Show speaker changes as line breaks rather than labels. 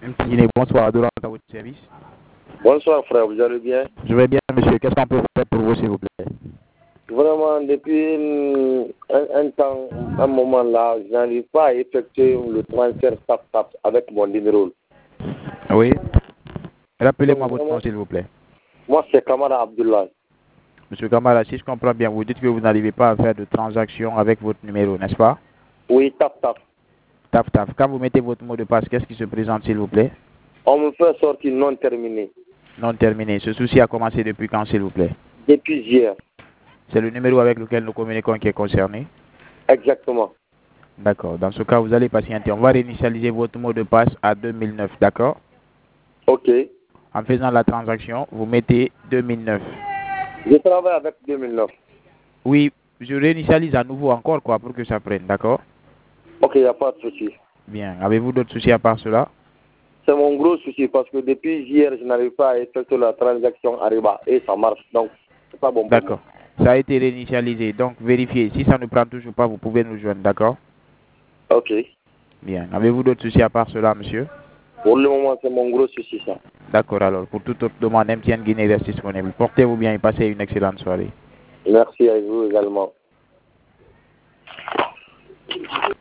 MTN Guinée, bonsoir, Adoran à votre service.
Bonsoir frère, vous allez bien?
Je vais bien, monsieur. Qu'est-ce qu'on peut faire pour vous, s'il vous plaît?
Vraiment, depuis un temps, un moment là, je n'arrive pas à effectuer le transfert TAP avec mon numéro.
Oui. Rappelez-moi
Donc,
votre nom, s'il vous plaît.
Moi, c'est Kamara Abdullah.
Monsieur Kamara, si je comprends bien, vous dites que vous n'arrivez pas à faire de transaction avec votre numéro, n'est-ce pas?
Oui, TAP.
Taf. Quand vous mettez votre mot de passe, qu'est-ce qui se présente, s'il vous plaît?
On me fait sortir non terminé.
Non terminé. Ce souci a commencé depuis quand, s'il vous plaît?
Depuis hier.
C'est le numéro avec lequel nous communiquons qui est concerné?
Exactement.
D'accord. Dans ce cas, vous allez patienter. On va réinitialiser votre mot de passe à 2009, d'accord?
Ok.
En faisant la transaction, vous mettez 2009.
Je travaille avec 2009.
Oui, je réinitialise à nouveau encore, quoi, pour que ça prenne, d'accord?
Ok, il n'y a pas de souci.
Bien. Avez-vous d'autres soucis à part cela?
C'est mon gros souci parce que depuis hier, je n'arrive pas à effectuer la transaction Ariba et ça marche. Donc, c'est pas bon pour moi.
D'accord. Ça a été réinitialisé. Donc, vérifiez. Si ça ne prend toujours pas, vous pouvez nous joindre, d'accord?
Ok.
Bien. Avez-vous d'autres soucis à part cela, monsieur?
Pour le moment, c'est mon gros souci, ça.
D'accord, alors. Pour toute autre demande, MTN Guinée reste disponible. Portez-vous bien et passez une excellente soirée.
Merci à vous également.